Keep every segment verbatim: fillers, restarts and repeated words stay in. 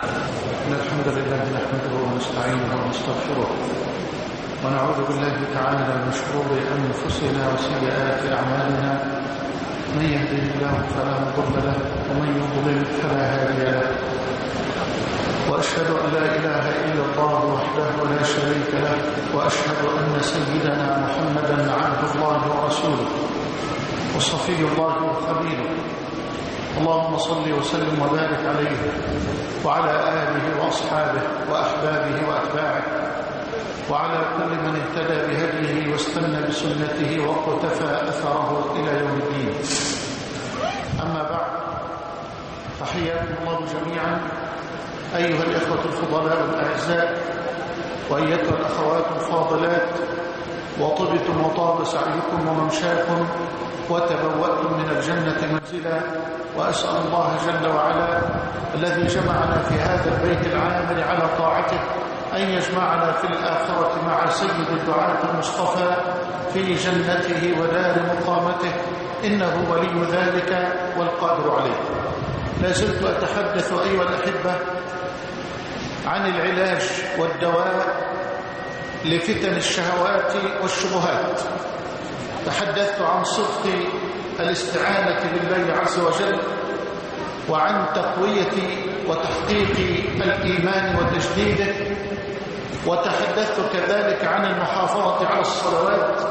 إن الحمد لله نحمده ونستعينه ونستغفره ونعوذ بالله تعالى من شرور أنفسنا وسيئات أعمالنا. من يهده الله فلا مضل له ومن يضلل فلا هادي له، وأشهد أن لا إله إلا الله وحده لا شريك له، وأشهد أن سيدنا محمدا عبد الله ورسوله وصفي الله وخليله. اللهم صل وسلم وبارك عليه وعلى آله وأصحابه وأحبابه وأتباعه وعلى كل من اهتدى بهديه واستنى بسنته واقتفى أثره إلى يوم الدين. أما بعد، فحياكم الله جميعا أيها الإخوة الفضلاء الأعزاء وأيتها الأخوات الفاضلات، وطبتم وطاب سعيكم وممشاكم وتبوأتم من الجنة منزلا. وأسأل الله جل وعلا الذي جمعنا في هذا البيت العامر على طاعته أن يجمعنا في الآخرة مع سيد الدعاة المصطفى في جنته ودار مقامته، إنه ولي ذلك والقادر عليه. لا زلت أتحدث أيها الأحبة عن العلاج والدواء لفتن الشهوات والشبهات. تحدثت عن صدق الاستعانة بالله عز وجل، وعن تقوية وتحقيق الإيمان وتجديده، وتحدثت كذلك عن المحافظة على الصلوات،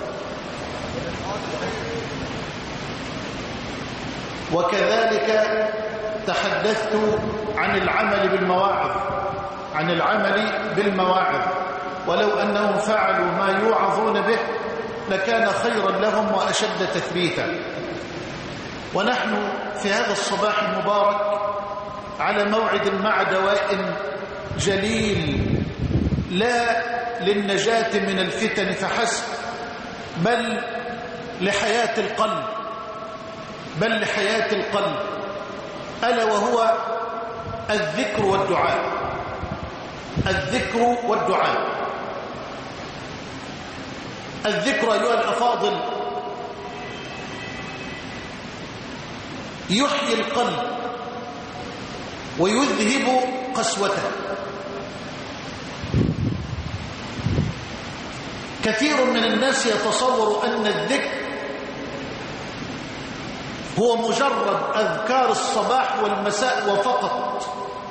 وكذلك تحدثت عن العمل بالمواعظ عن العمل بالمواعظ ولو أنهم فعلوا ما يوعظون به لكان خيرا لهم وأشد تثبيتا. ونحن في هذا الصباح المبارك على موعد مع دواء جليل، لا للنجاة من الفتن فحسب، بل لحياة القلب بل لحياة القلب ألا وهو الذكر والدعاء. الذكر والدعاء الذكر أيها الأفاضل يحيي القلب ويذهب قسوته. كثير من الناس يتصور أن الذكر هو مجرد أذكار الصباح والمساء وفقط،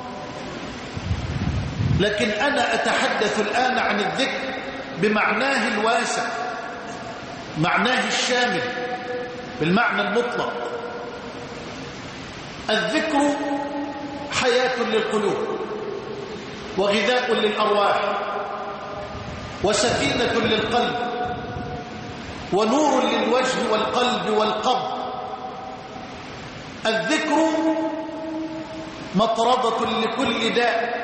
لكن أنا أتحدث الآن عن الذكر بمعناه الواسع، معناه الشامل، بالمعنى المطلق. الذكر حياة للقلوب وغذاء للأرواح وسكينة للقلب ونور للوجه والقلب والقبض. الذكر مطردة لكل داء،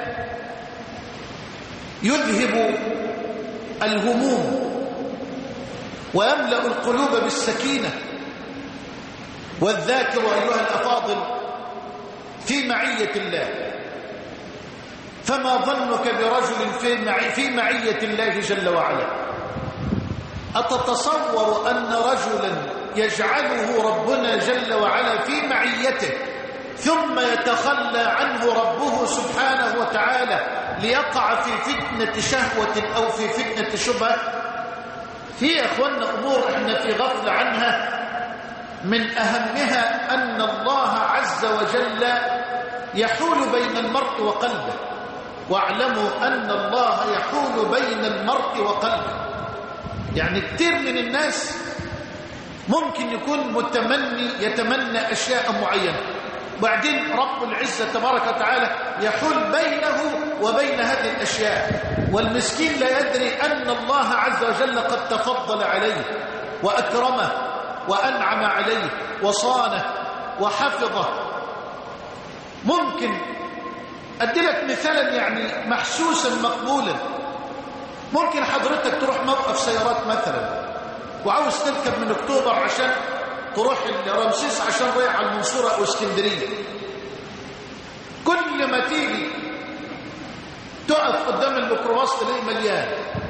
يذهب الهموم ويملأ القلوب بالسكينة. والذاكر أيها الأفاضل في معية الله، فما ظنك برجل في معية الله جل وعلا؟ أتتصور أن رجلا يجعله ربنا جل وعلا في معيته ثم يتخلى عنه ربه سبحانه وتعالى ليقع في فتنة شهوة أو في فتنة شبهة؟ في يا أخوانا أمور احنا في غفلة عنها، من أهمها أن الله عز وجل يحول بين المرء وقلبه، واعلموا أن الله يحول بين المرء وقلبه. يعني كتير من الناس ممكن يكون متمني يتمنى أشياء معينة، وبعدين رب العزة تبارك وتعالى يحول بينه وبين هذه الأشياء، والمسكين لا يدري أن الله عز وجل قد تفضل عليه وأكرمه وأنعم عليه وصانه وحفظه. ممكن أدلك مثالا يعني محسوسا مقبولا. ممكن حضرتك تروح موقف سيارات مثلا وعاوز تركب من أكتوبر عشان تروح رمسيس عشان رايح على المنصورة أو اسكندرية. كل ما تيجي تقف قدام الميكروباص تلاقيه مليان،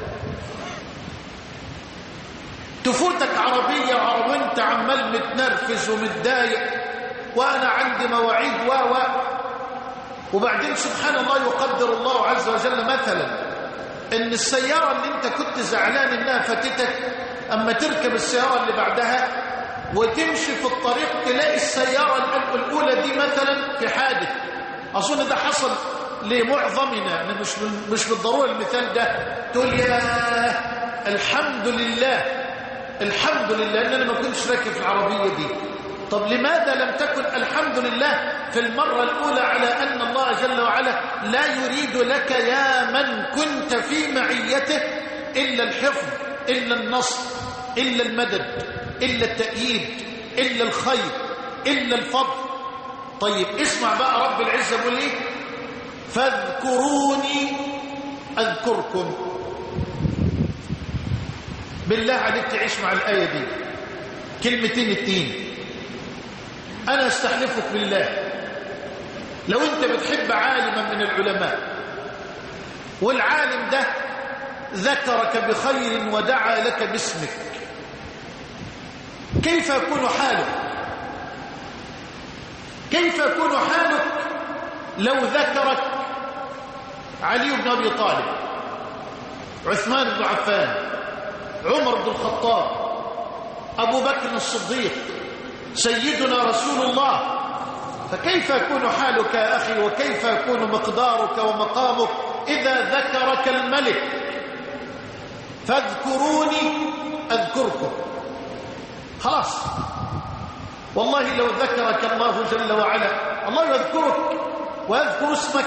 تفوتك عربية وانت عمال متنرفز ومتضايق، وانا عندي مواعيد و و وبعدين سبحان الله يقدر الله عز وجل مثلا ان السيارة اللي انت كنت زعلان انها فاتتك اما تركب السيارة اللي بعدها وتمشي في الطريق تلاقي السيارة الأولى دي مثلا في حادث. أظن ده حصل لمعظمنا، مش مش بالضرورة المثال ده. تقول يا الحمد لله الحمد لله ان انا ما كنتش راكب في العربية دي. طب لماذا لم تكن الحمد لله في المرة الأولى على أن الله جل وعلا لا يريد لك يا من كنت في معيته إلا الحفظ، إلا النصر، إلا المدد، إلا التأييد، إلا الخير، إلا الفضل. طيب اسمع بقى رب العزة بيقول ايه؟ فاذكروني أذكركم. بالله عليك تعيش مع الآية دي كلمتين اتنين. أنا استحلفك بالله لو أنت بتحب عالما من العلماء والعالم ده ذكرك بخير ودعا لك باسمك، كيف يكون حالك؟ كيف يكون حالك لو ذكرك علي بن أبي طالب، عثمان بن عفان، عمر بن الخطاب، أبو بكر الصديق، سيدنا رسول الله؟ فكيف يكون حالك يا أخي وكيف يكون مقدارك ومقامك إذا ذكرك الملك؟ فاذكروني أذكركم. خلاص والله لو ذكرك الله جل وعلا الله يذكرك ويذكر اسمك.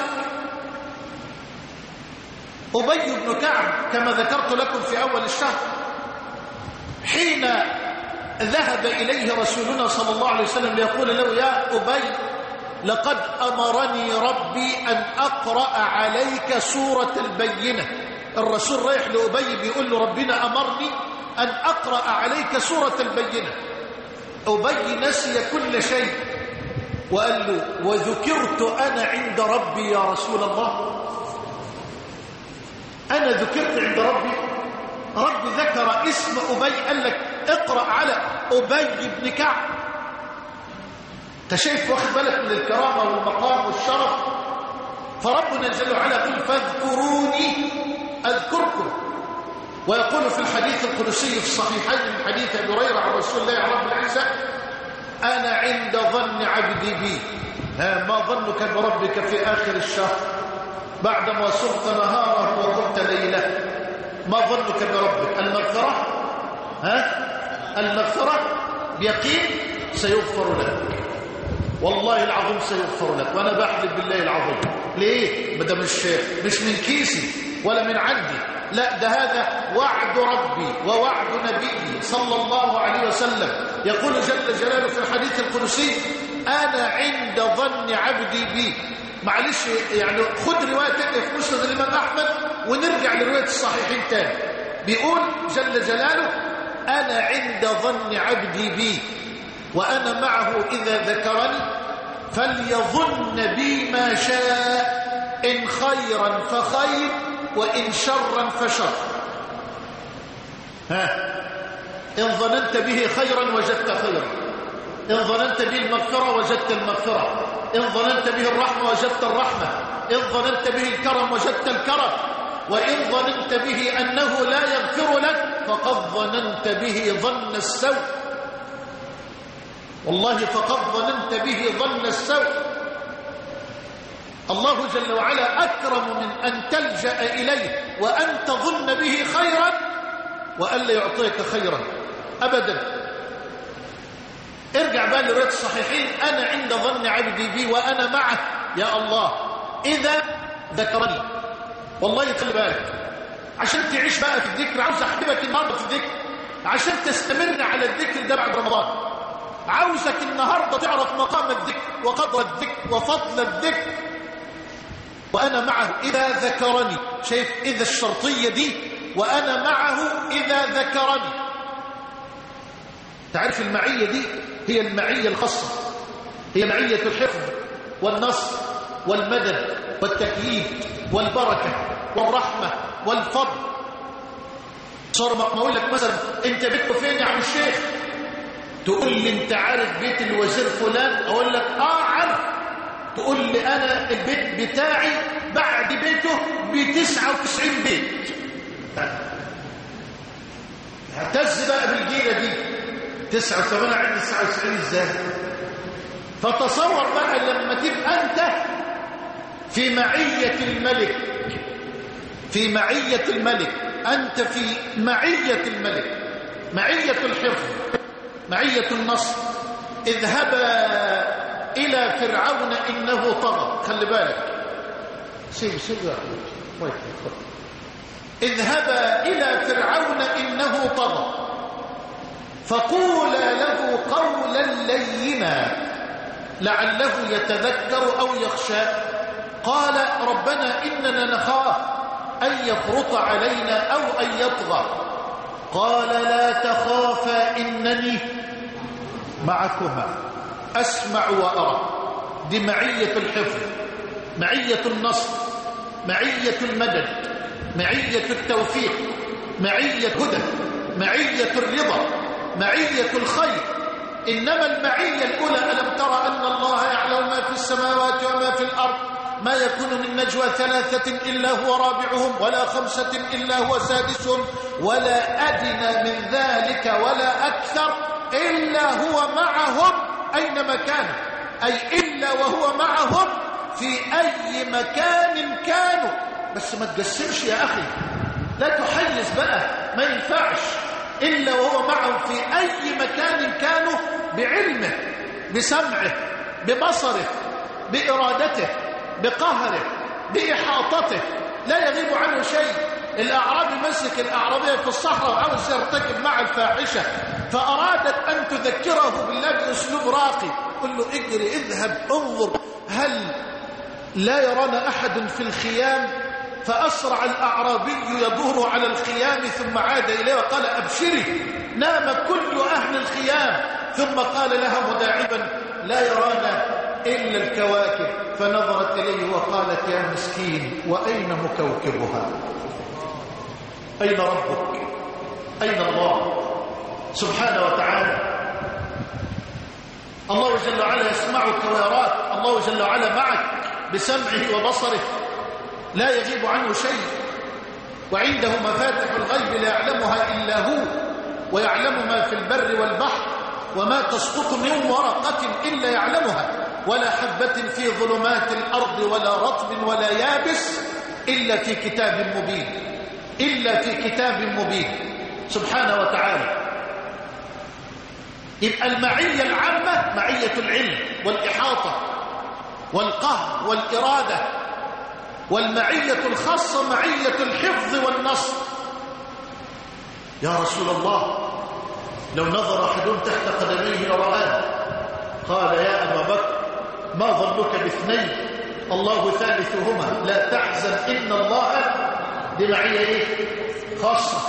أبي بن كعب كما ذكرت لكم في أول الشهر حين ذهب إليه رسولنا صلى الله عليه وسلم ليقول له يا أبي لقد أمرني ربي أن أقرأ عليك سورة البينة. الرسول رايح لأبي بيقول له ربنا أمرني أن أقرأ عليك سورة البينة. أبي نسي كل شيء وقال له وذكرت أنا عند ربي يا رسول الله. أنا ذكرت عند ربي؟ ربي ذكر اسم أبي قال لك اقرأ على أبي بن كعب. انت شايف واخد بالك من الكرامة والمقام والشرف؟ فربنا جل وعلا يقول فاذكروني أذكركم. ويقول في الحديث القدسي في الصحيحين من حديث أبي هريرة عن رسول الله رب العزة أنا عند ظن عبدي بي. ها ما ظنك بربك في آخر الشهر بعدما صرت نهاره وقمت ليله؟ ما ظنك بربك؟ المغفرة؟ ها المغفرة بيقين سيغفر لك، والله العظيم سيغفر لك، وانا بحلف بالله العظيم. ليه؟ ده مش مش من كيسي ولا من عندي، لا ده هذا وعد ربي ووعد نبيي صلى الله عليه وسلم. يقول جل جلاله في الحديث القدسي انا عند ظن عبدي بي. معلش يعني خد روايه تانية في مسند الامام احمد ونرجع لروايه الصحيحين تاني. بيقول جل جلاله انا عند ظن عبدي بي وانا معه اذا ذكرني فليظن بي ما شاء ان خيرا فخير وان شرا فشر. ها ان ظننت به خيرا وجدت خيرا، ان ظننت به المغفره وجدت المغفره، إن ظننت به الرحمة وجدت الرحمة، إن ظننت به الكرم وجدت الكرم، وإن ظننت به أنه لا يغفر لك فقد ظننت به ظن السوء. والله فقد ظننت به ظن السوء. الله جل وعلا أكرم من أن تلجأ إليه وأن تظن به خيرا وألا يعطيك خيرا أبدا. ارجع بقى لرواية الصحيحين أنا عند ظن عبدي بي وأنا معه يا الله إذا ذكرني. والله خلي بالك عشان تعيش بقى في الذكر. عاوز أحببك النهارده في الذكر عشان تستمر على الذكر ده بعد رمضان. عاوزك النهارده تعرف مقام الذكر وقدر الذكر وفضل الذكر. وأنا معه إذا ذكرني. شايف إذا الشرطية دي وأنا معه إذا ذكرني. تعرف المعية دي هي المعية الخاصة، هي معية الحفظ والنصر والمدد والتأييد والبركة والرحمة والفضل. صار ما اقول لك مثلا انت بيتك فين يا عم الشيخ؟ تقول لي انت عارف بيت الوزير فلان؟ اقول لك اه عارف. تقول لي أنا البيت بتاعي بعد بيته بتسعة وتسعين بيت. اعتز بقى بالجيلة دي تسعة وثمانية عند تسعة وتسعين ازاي؟ فتصور بقى لما تبقى أنت في معية الملك، في معية الملك، أنت في معية الملك، معية الحفظ، معية النصر. اذهبا إلى فرعون إنه طغى. خلي بالك، سيب سيب يا أخوي. اذهبا إلى فرعون إنه طغى فقولا له قولا لينا لعله يتذكر أو يخشى. قال ربنا إننا نخاف أن يفرط علينا أو أن يطغى. قال لا تخافا إنني معكما أسمع وأرى. دي معية الحفظ، معية النصر، معية المدد، معية التوفيق، معية هدى، معية الرضا، معية الخير. إنما المعية الأولى ألم ترى أن الله يعلم ما في السماوات وما في الأرض ما يكون من نجوى ثلاثة إلا هو رابعهم ولا خمسة إلا هو سادسهم ولا أدنى من ذلك ولا أكثر إلا هو معهم أينما كانوا، أي إلا وهو معهم في أي مكان كانوا. بس ما تقسمش يا أخي، لا تحيز بقى، ما ينفعش. إلا وهو معهم في أي مكان كانوا، بعلمه، بسمعه، ببصره، بإرادته، بقهره، بإحاطته، لا يغيب عنه شيء. الأعرابي مسك الأعرابية في الصحراء وعاوز يرتكب مع الفاحشة، فأرادت أن تذكره بالله بأسلوب راقي. قل له اجري، اذهب، انظر هل لا يرانا أحد في الخيام؟ فأسرع الأعرابي يدور على الخيام ثم عاد إليه وقال أبشري، نام كل أهل الخيام. ثم قال لها مداعبا لا يرانا إلا الكواكب. فنظرت إليه وقالت يا مسكين وأين مكوكبها؟ أين ربك؟ أين الله سبحانه وتعالى؟ الله جل وعلا يسمعك ويراك، الله جل وعلا معك بسمعه وبصره، لا يغيب عنه شيء. وعنده مفاتح الغيب لا يعلمها إلا هو، ويعلم ما في البر والبحر، وما تسقط من ورقة إلا يعلمها، ولا حبة في ظلمات الأرض ولا رطب ولا يابس إلا في كتاب مبين، إلا في كتاب مبين سبحانه وتعالى. يبقى المعية العامة معية العلم والإحاطة والقهر والإرادة، والمعية الخاصة معية الحفظ والنصر. يا رسول الله لو نظر أحدهم تحت قدميه لرآه. قال يا أبا بكر ما ظنك باثنين الله ثالثهما لا تحزن إن الله. دي معية إيه؟ خاصة.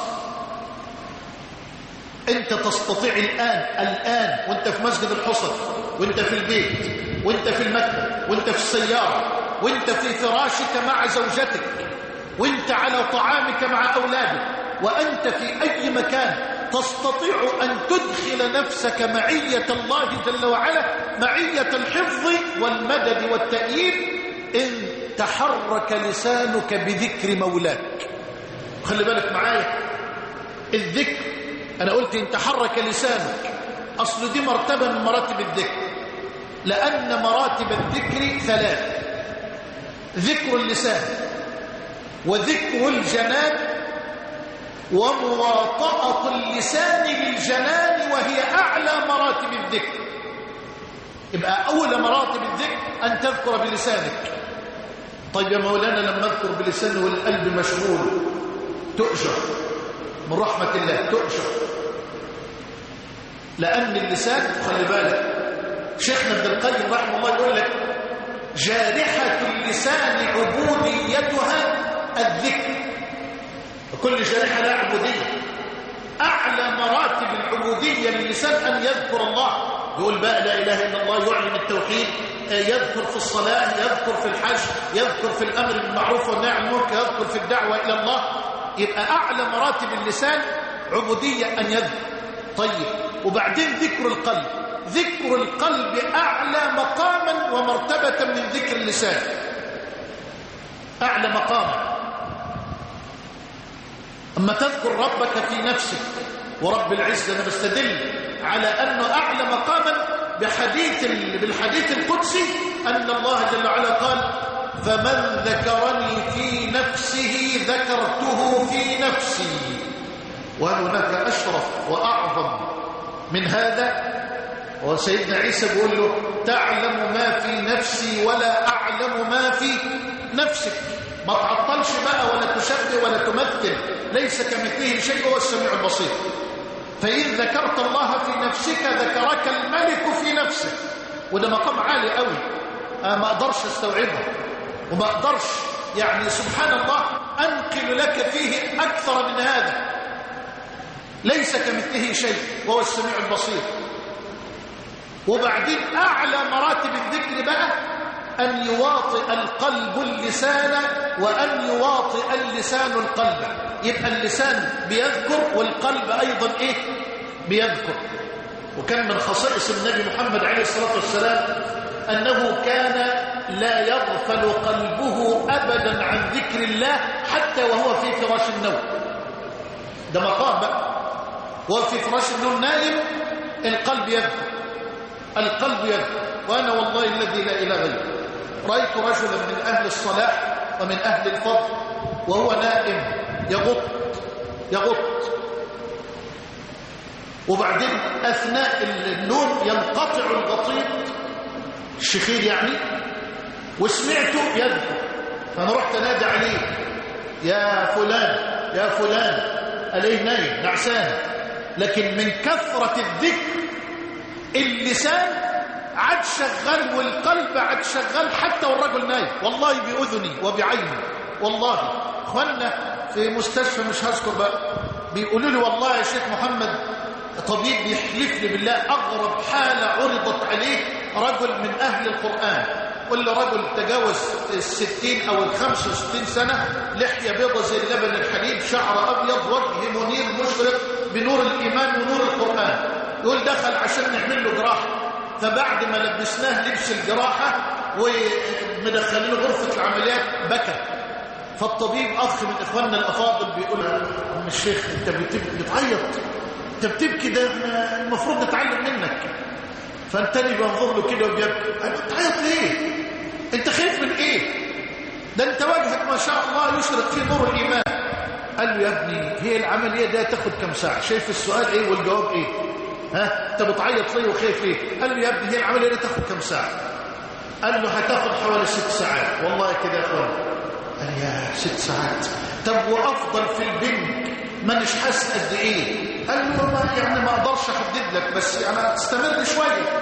أنت تستطيع الآن الآن وأنت في مسجد الحصن، وأنت في البيت، وأنت في المكتب، وأنت في السيارة، وأنت في فراشك مع زوجتك، وأنت على طعامك مع أولادك، وأنت في أي مكان تستطيع أن تدخل نفسك معية الله جل وعلا، معية الحفظ والمدد والتأييد، إن تحرك لسانك بذكر مولاك. خلي بالك معايا، الذكر أنا قلت إن تحرك لسانك، أصل دي مرتبة من مراتب الذكر، لأن مراتب الذكر ثلاث: ذكر اللسان، وذكر الجنان، ومواطأة اللسان للجنان، وهي أعلى مراتب الذكر. يبقى أول مراتب الذكر أن تذكر بلسانك. طيب يا مولانا لما أذكر بلساني والقلب مشغول تؤجر من رحمة الله، تؤجر، لأن اللسان خلي بالك شيخنا ابن القيم رحمه الله يقول لك جارحة اللسان عبوديتها الذكر. وكل جارحة لها عبودية. أعلى مراتب العبودية للسان أن يذكر الله، يقول بقى لا إله إلا الله، يعلن التوحيد، يذكر في الصلاة، يذكر في الحج، يذكر في الأمر بالمعروف والنهي عن المنكر، يذكر في الدعوة إلى الله. يبقى أعلى مراتب اللسان عبودية أن يذكر. طيب وبعدين ذكر القلب. ذكر القلب أعلى مقاما ومرتبة من ذكر اللسان، أعلى مقاما. أما تذكر ربك في نفسك، ورب العزة أنا بستدل على أنه أعلى مقاما بحديث بالحديث القدسي أن الله جل وعلا قال: فمن ذكرني في نفسه ذكرته في نفسي. وهل هناك أشرف وأعظم من هذا؟ وسيدنا عيسى بيقول له: تعلم ما في نفسي ولا أعلم ما في نفسك. ما تعطلش بقى ولا تشبه ولا تمثل، ليس كمثله شيء، هو السميع البصير. فإن ذكرت الله في نفسك ذكرك الملك في نفسك. وده مقام عالي قوي، أنا ما أقدرش استوعبه وما أقدرش يعني سبحان الله أنقل لك فيه أكثر من هذا. ليس كمثله شيء وهو السميع البصير. وبعدين أعلى مراتب الذكر بقى أن يواطئ القلب اللسان وأن يواطئ اللسان القلب. يبقى اللسان بيذكر والقلب أيضا إيه؟ بيذكر. وكان من خصائص النبي محمد عليه الصلاة والسلام أنه كان لا يغفل قلبه أبدا عن ذكر الله حتى وهو في فراش النوم. ده مقام بقى، وهو في فراش النوم نائم القلب يذكر، القلب يذكر. وأنا والله الذي لا إله غيره رأيت رجلا من أهل الصلاح ومن أهل الفضل وهو نائم يغط يغط وبعدين أثناء النوم ينقطع الغطيط الشخير يعني، وسمعته يذكر. فأنا رحت نادي عليه: يا فلان يا فلان، عليه نايم نعسان. لكن من كثرة الذكر اللسان عاد شغال والقلب عاد شغال حتى والرجل نايم، والله بأذني وبعيني. والله اخوانا في مستشفى مش هذكر بقى بيقولوا لي: والله يا شيخ محمد طبيب بيحلف لي بالله أغرب حالة عرضت عليه رجل من أهل القرآن، ولا رجل تجاوز الستين أو الخمسة وستين سنة، لحية بيضة زي اللبن الحليب، شعر أبيض، وجه منير مشرق بنور الإيمان ونور القرآن. يقول دخل عشان نعمل له جراحة، فبعد ما لبسناه لبس الجراحة ومدخلين غرفة العمليات بكى. فالطبيب أخ من إخواننا الأفاضل بيقول: أم الشيخ أنت بتعيط، أنت بتبكي، ده المفروض نتعلم منك. فانتني بنظر له كده وبيبكي. قال له: تعيط ليه؟ أنت خايف من إيه؟ ده أنت وجهك ما شاء الله يشرق فيه نور الإيمان. قال له: يا ابني هي العملية ده تاخد كم ساعة؟ شايف السؤال إيه والجواب إيه؟ ها؟ أنت بتعيط ليه وخايف ليه؟ قال له: يا ابني هي العملية ده تاخد كم ساعة؟ قال له: هتاخد حوالي ست ساعات. والله كده يا أخوان. قال: يا ست ساعات؟ طب وأفضل في البنك ما نش حاسس قد إيه؟ قال له: ما يعني ما أقدرش أحدد لك، بس أنا استمر شوية.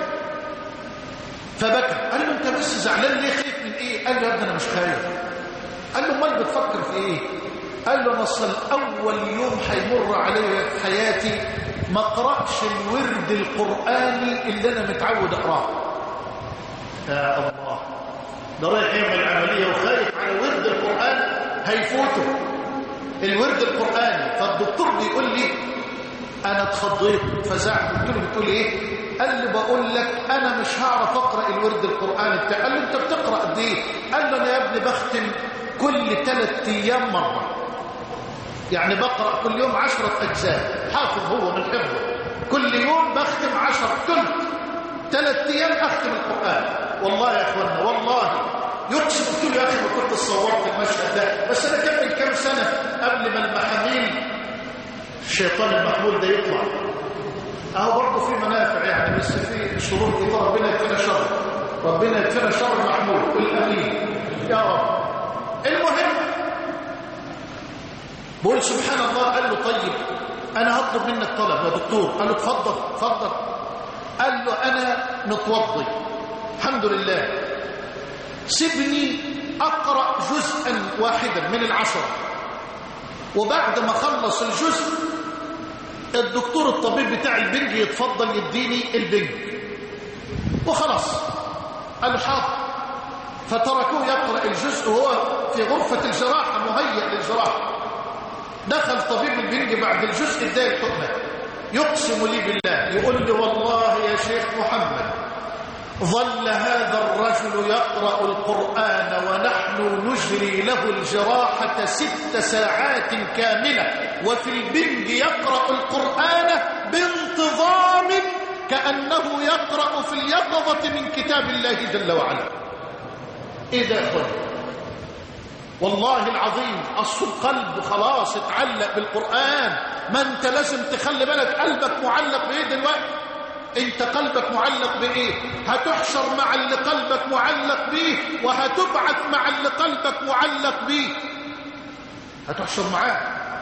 فبكى. قال له: أنت بس زعلان ليه؟ خايف من إيه؟ قال له: يا ابني أنا مش خايف. قال له: أمال بتفكر في إيه؟ قال له: نصل أول يوم هيمر علي في حياتي ما أقرأش الورد القرآني اللي أنا متعود أقرأه. يا الله، ده رايح يعمل عملية وخايف على ورد القرآن هيفوته، الورد القرآني. فالدكتور بيقول لي: أنا اتخضيت فزعت. قلت له: بتقول إيه؟ قال لي: بقول لك أنا مش هعرف أقرأ الورد القرآني بتاعي. قال له: أنت بتقرأ قد إيه؟ قال له: أنا يا ابني بختم كل ثلاث أيام مرة، يعني بقرأ كل يوم عشرة أجزاء، حافظ هو من حفظه، كل يوم بختم عشر ثلث، ثلاث أيام أختم القرآن. والله يا أخوانا والله يقسم. قلت له: يا أخي ما كنت صورت المشهد ده، بس أنا كان من كام سنة قبل ما المحاميل الشيطان المحمول ده يطلع. أهو برضه في منافع يعني، بس في شرور كتير. ربنا يكفينا شر، ربنا يكفينا شر المحمول. قل آمين يا رب. المهم بقول سبحان الله. قال له: طيب أنا هطلب منك طلب يا دكتور. قال له: اتفضل اتفضل. قال له: أنا متوضي الحمد لله، سيبني أقرأ جزءا واحدا من العشرة، وبعد ما خلص الجزء الدكتور الطبيب بتاع البنج يتفضل يديني البنج وخلاص. قال له: حاضر. فتركوه يقرأ الجزء وهو في غرفة الجراحة مهيئ للجراحة. دخل طبيب البنج بعد الجزء اداه الحقنة. يقسم لي بالله، يقول لي: والله يا يا شيخ محمد ظل هذا الرجل يقرأ القرآن ونحن نجري له الجراحة ست ساعات كاملة وفي البنج يقرأ القرآن بانتظام كأنه يقرأ في اليقظة من كتاب الله جل وعلا. إيه ده أخوان؟ والله العظيم أصل القلب خلاص اتعلق بالقرآن. ما أنت لازم تخلي بالك قلبك معلق بإيه دلوقتي؟ أنت قلبك معلق بإيه؟ هتحشر مع اللي قلبك معلق بيه وهتبعث مع اللي قلبك معلق بيه. هتحشر معاه.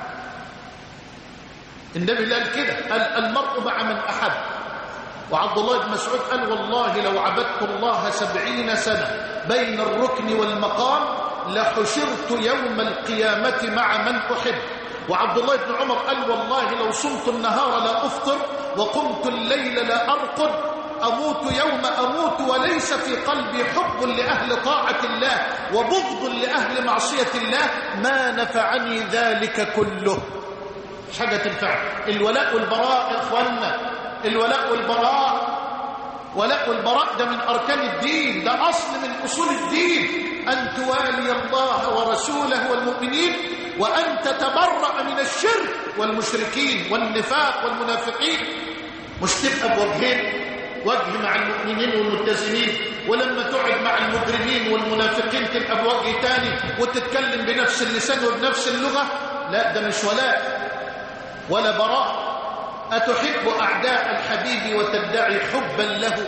النبي قال كده، قال المرء مع من أحب. وعبد الله بن مسعود قال والله لو عبدت الله سبعين سنة بين الركن والمقام لحشرت يوم القيامة مع من أحب. وعبد الله بن عمر قال والله لو صمت النهار لا أفطر وقمت الليل لا أرقد أموت يوم أموت وليس في قلبي حب لأهل طاعة الله وبغض لأهل معصية الله ما نفعني ذلك كله. مش حاجة تنفع. الولاء والبراء يا إخواننا، الولاء والبراء، ولاء والبراء ده من أركان الدين، ده أصل من أصول الدين، أن توالي الله ورسوله والمؤمنين وأن تتبرأ من الشرك والمشركين والنفاق والمنافقين. مش تبقى بوجهين، وجه مع المؤمنين والملتزمين ولما تقعد مع المجرمين والمنافقين تبقى بوجه تاني وتتكلم بنفس اللسان وبنفس اللغة. لا، ده مش ولاء ولا براء. أتحب أعداء الحبيب وتدعي حبا له؟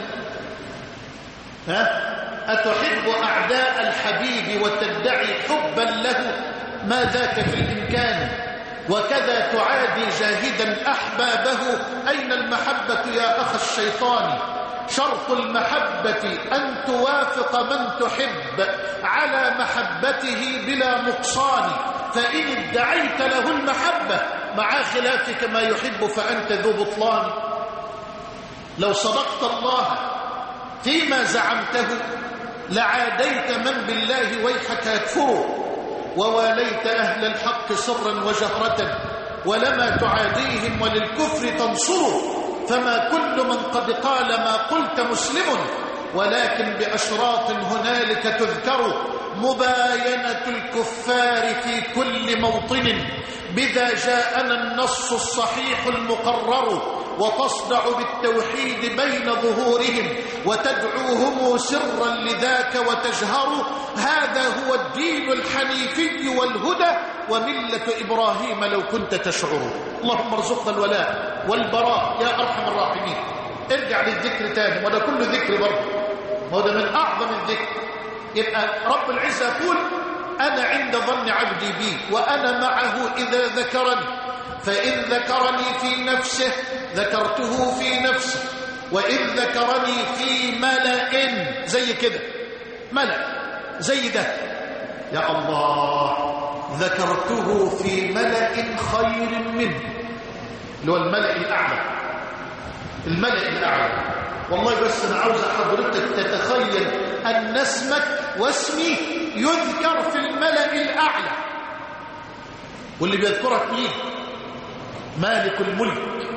ها؟ أتحب أعداء الحبيب وتدعي حبا له؟ ما ذاك في الإمكان. وكذا تعادي جاهدا أحبابه. أين المحبة يا أخ الشيطان؟ شرط المحبة أن توافق من تحب على محبته بلا نقصان، فإن ادعيت له المحبة مع خلافك ما يحب فأنت ذو بطلان. لو صدقت الله فيما زعمته لعاديت من بالله ويحك يكفره وواليت أهل الحق سرا وجهرة ولما تعاديهم وللكفر تنصره. فما كل من قد قال ما قلت مسلم ولكن بأشراط هنالك تذكر مباينة الكفار في كل موطن بذا جاءنا النص الصحيح المقرر وتصدع بالتوحيد بين ظهورهم وتدعوهم سرا لذاك وتجهر. هذا هو الدين الحنيفي والهدى وملة إبراهيم لو كنت تشعر. اللهم ارزقنا الولاء والبراء يا أرحم الراحمين. ارجع للذكر تاني، وده كل ذكر برضه، وده من أعظم الذكر. يبقى رب العزة يقول أنا عند ظن عبدي بي وأنا معه إذا ذكرني، فإن ذكرني في نفسه ذكرته في نفسي وإن ذكرني في ملأ زي كده، ملأ زي ده يا الله ذكرته في ملأ خير منه، اللي هو الملأ الأعلى، الملأ الأعلى. والله بس أنا عاوز حضرتك تتخيل أن اسمك واسمي يذكر في الملأ الأعلى، واللي بيذكرك مين؟ مالك الملك.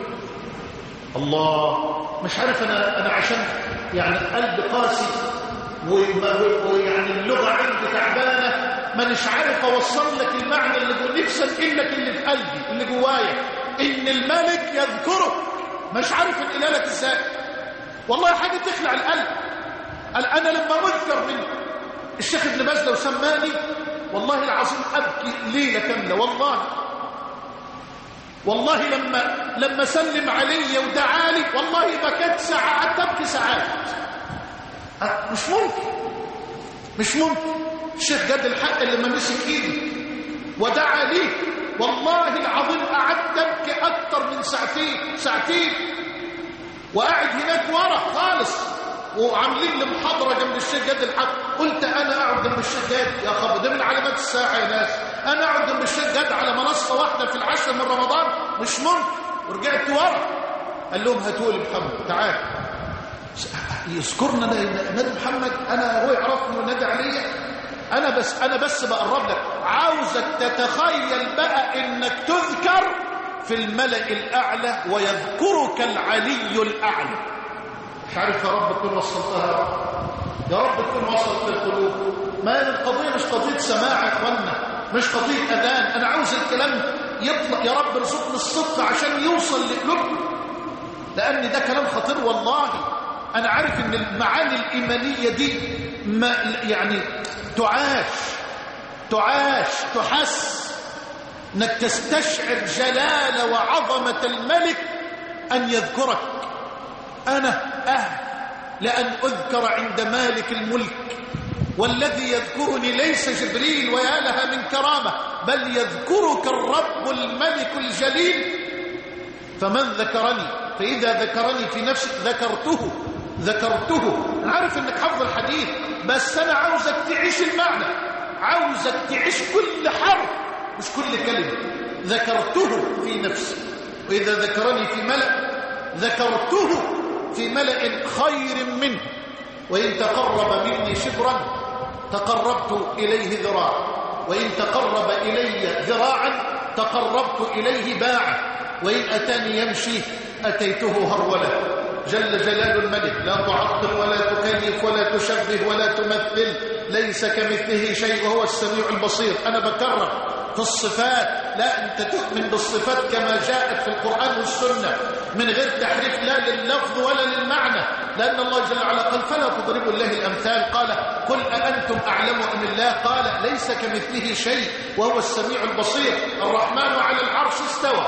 الله، مش عارف أنا أنا عشان يعني قلب قاسي ويعني اللغة عندي تعبانة ما مش عارف أوصل لك المعنى اللي جوا نفسي أنقل لك اللي في قلبي اللي جوايا، إن الملك يذكرك. مش عارف أنقلها لك إزاي، والله حاجة تخلع القلب. قال أنا لما أذكر من الشيخ ابن باز لو سماني والله العظيم أبكي ليلة كاملة. والله والله لما لما سلم علي ودعالي والله بكت ساعات، تبكي ساعات. مش ممكن مش ممكن. الشيخ جاد الحق اللي ما مسك ايدي ودعا لي والله العظيم قعدت ابكي اكتر من ساعتين ساعتين وقاعد هناك ورا خالص وعاملين لي محاضره جنب الشيخ جاد الحق. قلت انا اقعد جنب الشيخ جاد يا خبر، ده من علامات الساعه يا ناس، انا اقعد جنب الشيخ جاد على منصه واحده في العشر من رمضان؟ مش ممكن. ورجعت ورا قال لهم هاتوا لي محمد تعال يذكرنا نادي محمد، انا هو يعرفني ونادي عليا. انا بس انا بس بقرب لك، عاوزك تتخيل بقى انك تذكر في الملأ الاعلى ويذكرك العلي الاعلى. مش عارف يا رب تكون وصلتها، يا رب تكون وصلت القلوب. ما القضية مش قضية سماع يا اخوانا، مش قضية أذان. أنا عاوز الكلام يطلع، يا رب ارزقني الصدق عشان يوصل لقلوبنا، لأن ده كلام خطير والله. أنا عارف إن المعاني الإيمانية دي ما يعني تعاش تعاش تحس، إنك تستشعر جلال وعظمة الملك أن يذكرك. أنا أهل لأن أذكر عند مالك الملك، والذي يذكرني ليس جبريل ويا لها من كرامة، بل يذكرك الرب الملك الجليل. فمن ذكرني فإذا ذكرني في نفسي ذكرته ذكرته. أنا عارف أنك حفظ الحديث، بس أنا عاوزك تعيش المعنى، عاوزك تعيش كل حرف مش كل كلمة. ذكرته في نفسي، وإذا ذكرني في ملأ ذكرته في ملأ خير منه، وإن تقرب مني شبرا تقربت إليه ذراعا، وإن تقرب إلي ذراعا تقربت إليه باعا، وإن أتاني يمشي أتيته هرولا. جل جلال الملك، لا تعطل ولا تكيف ولا تشبه ولا تمثل، ليس كمثله شيء وهو السميع البصير. أنا بكرر في الصفات، لا أنت تؤمن بالصفات كما جاءت في القرآن والسنة من غير تحريف، لا لللفظ ولا للمعنى، لأن الله جل وعلا قال فلا تضربوا الله الأمثال. قال قل أأنتم أعلم أم الله؟ قال ليس كمثله شيء وهو السميع البصير. الرحمن على العرش استوى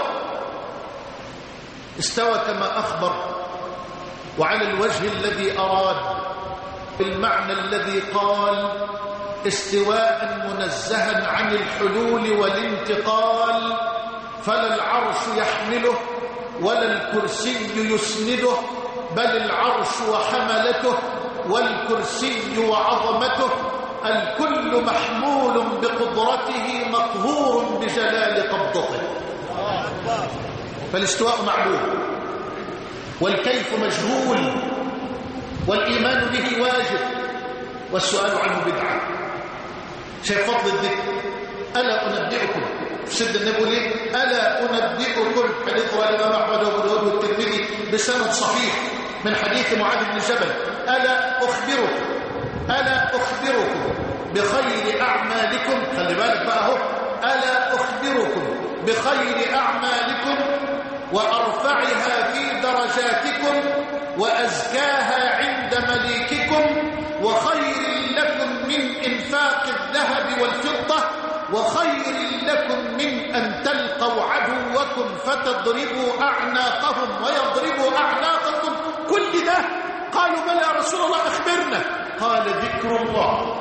استوى كما أخبر، وعلى الوجه الذي أراد، بالمعنى الذي قال، استواء منزها عن الحلول والانتقال، فلا العرش يحمله ولا الكرسي يسنده، بل العرش وحملته والكرسي وعظمته، الكل محمول بقدرته مقهور بجلال قبضته. فالاستواء معلوم، والكيف مجهول، والإيمان به واجب، والسؤال عنه بدعة. شايف فضل الذكر؟ ألا أنبئكم، سيد النبي ليه؟ ألا أنبئكم، حديث رواه الإمام أحمد وأبو داود والترمذي بسند صحيح من حديث معاذ بن جبل، ألا أخبركم ألا أخبركم بخير أعمالكم، خلي بالك بقى أهو، ألا أخبركم بخير أعمالكم وأرفعها في درجاتكم وأزكاها عند مليككم، وخير لكم من إنفاق الذهب والفضة، وخير لكم من أن تلقوا عدوكم فتضربوا أعناقهم ويضربوا أعناقكم. كل ده قالوا بلى يا رسول الله أخبرنا. قال ذكر الله.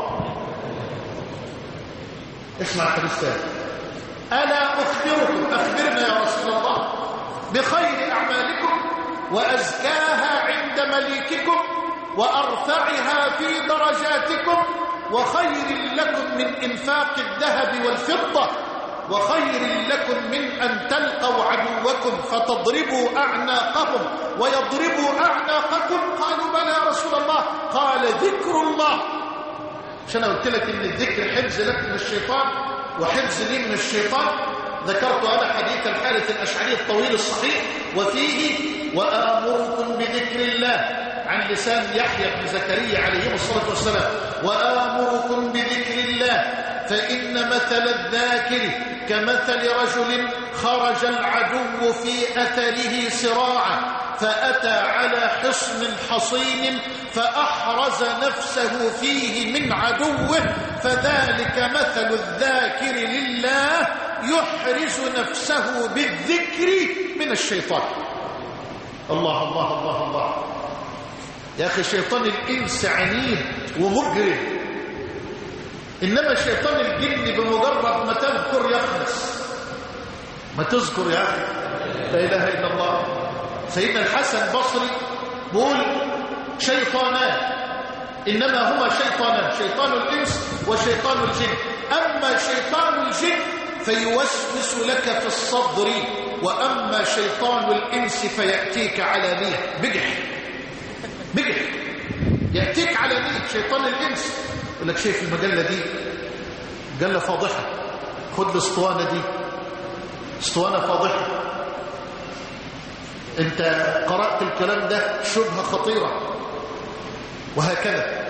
اسمع الكريستان، ألا أخبركم، أخبرنا يا رسول الله بخير أعمالكم وأزكاها عند مليككم وأرفعها في درجاتكم، وخير لكم من إنفاق الذهب والفضة، وخير لكم من أن تلقوا عدوكم فتضربوا أعناقهم ويضربوا أعناقكم. قالوا بلى يا رسول الله. قال ذكر الله. عشان قلت لك إن الذكر حفظ لك من الشيطان وحفظ لي من الشيطان. ذكرت أنا حديث الحارث الأشعري الطويل الصحيح، وفيه وآمركم بذكر الله عن لسان يحيى بن زكريا عليه الصلاة والسلام، وآمركم بذكر الله فإن مثل الذاكر كمثل رجل خرج العدو في أثره سراعا، فأتى على حصن حصين فأحرز نفسه فيه من عدوه، فذلك مثل الذاكر لله يحرز نفسه بالذكر من الشيطان. الله الله الله الله. يا أخي شيطان الإنس عنيد ومجرم، إنما شيطان الجن بمجرد ما تذكر يخلص. ما تذكر يا أخي لا إله إلا الله. سيدنا الحسن البصري بيقول شيطانان، إنما هما شيطانان، شيطان الإنس وشيطان الجن. أما شيطان الجن فيوسوس لك في الصدر، وأما شيطان الإنس فيأتيك علانية. بجح بجح يأتيك علانية. شيطان الإنس يقول لك شايف المجلة دي مجلة فاضحة، خد الاسطوانة دي اسطوانة فاضحة، انت قرأت الكلام ده شبهة خطيرة. وهكذا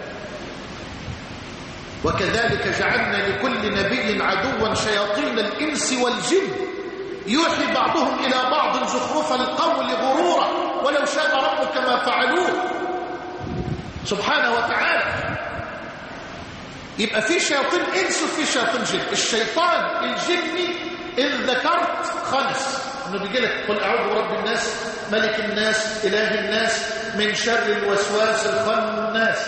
وكذلك جعلنا لكل نبي عدوا شياطين الإنس والجن يوحي بعضهم إلى بعض زخرف القول غرورا ولو شاء ربك ما فعلوه سبحانه وتعالى. يبقى في شياطين إنس وفي شياطين جن. الشيطان الجني إن ذكرت خنس، إنه بيجي لك قل أعوذ برب الناس ملك الناس إله الناس من شر الوسواس الخناس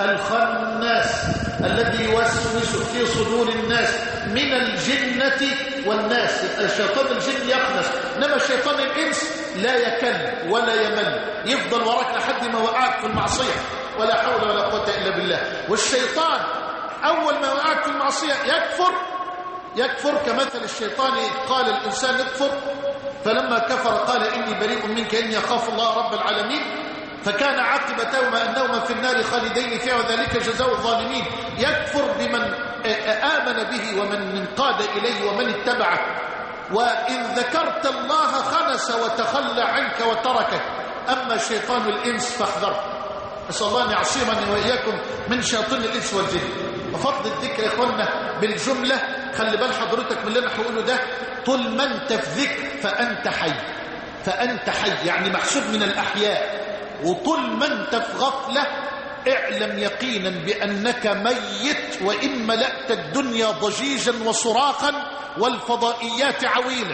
الخناس الذي يوسوس في صدور الناس من الجنة والناس. الشيطان الجن يخنس، إنما الشيطان الإنس لا يكل ولا يمل، يفضل وراك لحد ما وقعك في المعصية ولا حول ولا قوة إلا بالله. والشيطان أول ما وقعك في المعصية يكفر يكفر كمثل الشيطان قال الإنسان يكفر فلما كفر قال إني بريء منك إني أخاف الله رب العالمين، فكان عاقبتهما أنهما في النار خالدين فيها وذلك جزاء الظالمين. يكفر بمن آمن به ومن انقاد إليه ومن اتبعه. وإن ذكرت الله خنس وتخلى عنك وتركك. أما شيطان الإنس فاحذره. أسأل الله أن يعصمني وإياكم من شياطين الإنس والجن. وفضل الذكر يا إخواننا بالجملة، خلي بال حضرتك من اللي أنا هقوله ده، طول ما أنت في ذكر فأنت حي فأنت حي يعني محسوب من الأحياء. وطول ما أنت في غفلة اعلم يقينا بأنك ميت، وإن ملأت الدنيا ضجيجا وصراخا والفضائيات عويلا.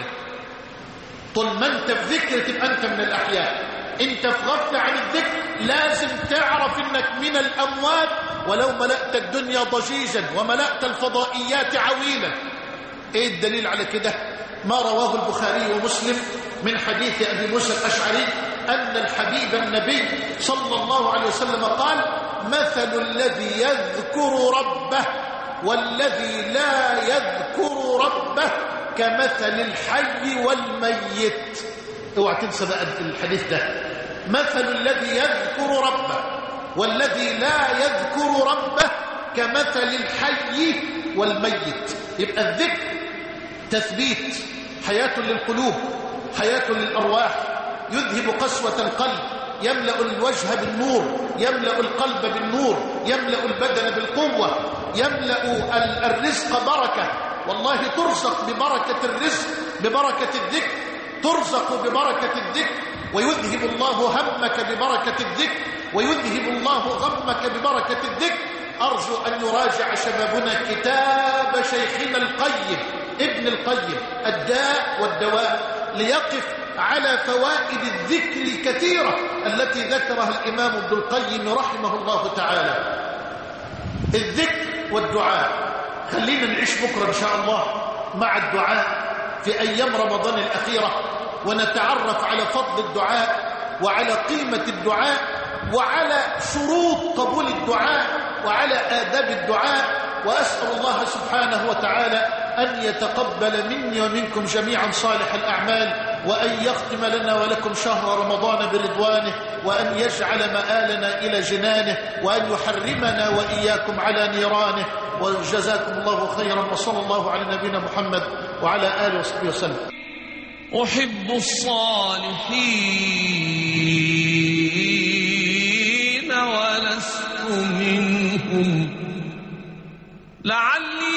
طول ما أنت في ذكر تبقى أنت من الأحياء. أنت في غفلة عن الذكر لازم تعرف أنك من الأموات ولو ملأت الدنيا ضجيجا وملأت الفضائيات عويلا. إيه الدليل على كده؟ ما رواه البخاري ومسلم من حديث أبي موسى الأشعري أن الحبيب النبي صلى الله عليه وسلم قال: مثل الذي يذكر ربه والذي لا يذكر ربه كمثل الحي والميت. اوعى تنسى بقى الحديث ده. مثل الذي يذكر ربه والذي لا يذكر ربه كمثل الحي والميت. يبقى الذكر تثبيت، حياة للقلوب، حياة للأرواح، يذهب قسوة القلب، يملأ الوجه بالنور، يملأ القلب بالنور، يملأ البدن بالقوة، يملأ الرزق بركة. والله ترزق ببركة الرزق، ببركة الذكر، ترزق ببركة الذكر، ويذهب الله همك ببركة الذكر، ويذهب الله غمك ببركة الذكر. أرجو أن يراجع شبابنا كتاب شيخنا القيم ابن القيم الداء والدواء ليقف على فوائد الذكر الكثيرة التي ذكرها الإمام ابن القيم رحمه الله تعالى. الذكر والدعاء، خلينا نعيش بكرة إن شاء الله مع الدعاء في أيام رمضان الأخيرة، ونتعرف على فضل الدعاء وعلى قيمة الدعاء وعلى شروط قبول الدعاء وعلى آداب الدعاء. وأسأل الله سبحانه وتعالى أن يتقبل مني ومنكم جميعا صالح الأعمال، وأن يختم لنا ولكم شهر رمضان برضوانه، وأن يجعل مآلنا إلى جنانه، وأن يحرمنا وإياكم على نيرانه. وجزاكم الله خيرا، وصلى الله على نبينا محمد وعلى آله وصحبه وسلم. أحب الصالحين ولست منهم لعلي